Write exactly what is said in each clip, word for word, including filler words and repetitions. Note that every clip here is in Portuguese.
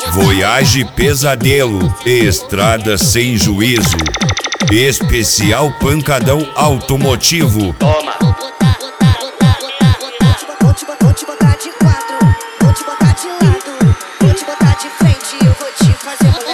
Voyage Pesadelo, estrada sem juízo. Especial pancadão automotivo. Toma. Vou te botar, vou te botar de quatro, vou te botar de lado, vou te botar de frente, eu vou te fazer mulher.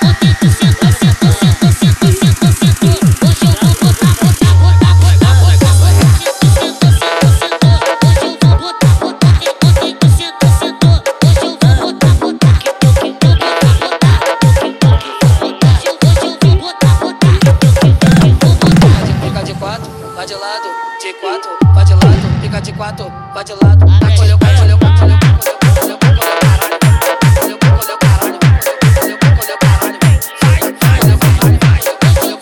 Fica de quatro, vai de lado, de quatro, vai de lado, fica de quatro, vai de lado. Olha o caralho, olha o caralho, olha o caralho, olha o caralho, olha o caralho, vai, vai, olha o caralho, olha o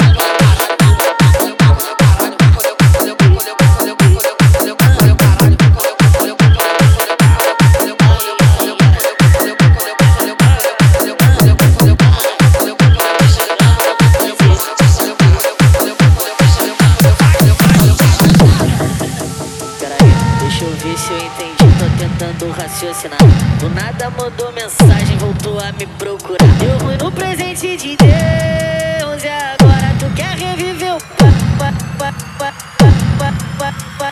Deixa eu ver se eu entendi, tô tentando raciocinar. Do nada mandou mensagem, voltou a me procurar. Deu ruim no presente de Deus e agora tu quer reviver o pa pa pa pa pa pa pa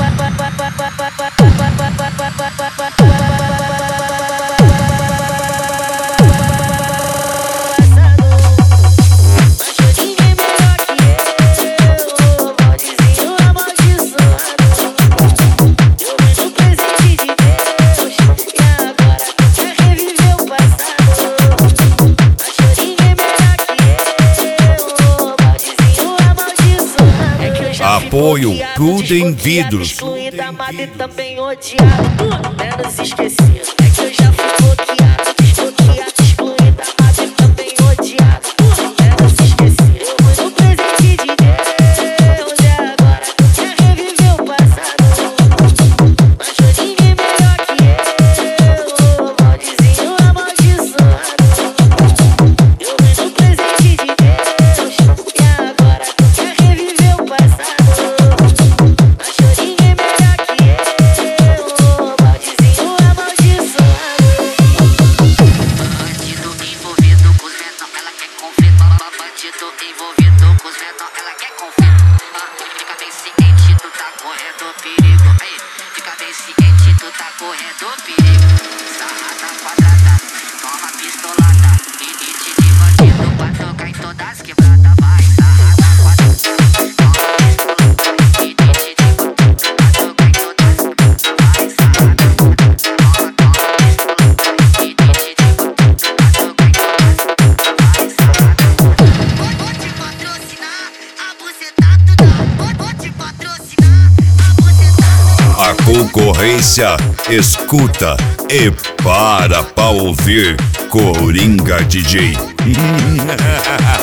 Apoio Prudem Vidros. Excluído, amado e também odiado, menos esquecido. É que eu já fui bloqueado, desbloqueado, excluído, amado e também odiado, menos esquecido. Eu fui no presente de Deus e agora tu quer reviver o passado. Mas foi ninguém melhor que eu, maldizinho amaldiçoado. Eu fui no presente de Deus e agora tu quer reviver o passado. Envolvido com os menor, ela quer conflito. Fica bem ciente, tu tá correndo perigo. Aí, fica bem ciente, tu tá correndo perigo. Sarrada quadrada, toma pistolada. Elite de bandido pra tocar em todas as quebradas. Vai, sarrada quadrada, toma pistolada. Elite de bandido pra tocar em todas as quebradas. Vai, sarrada quadrada, toma, toma pistolada. Elite de bandido pra tocar em todas as quebradas. Vai, sarrada. A concorrência escuta e para pra ouvir Coringa D J.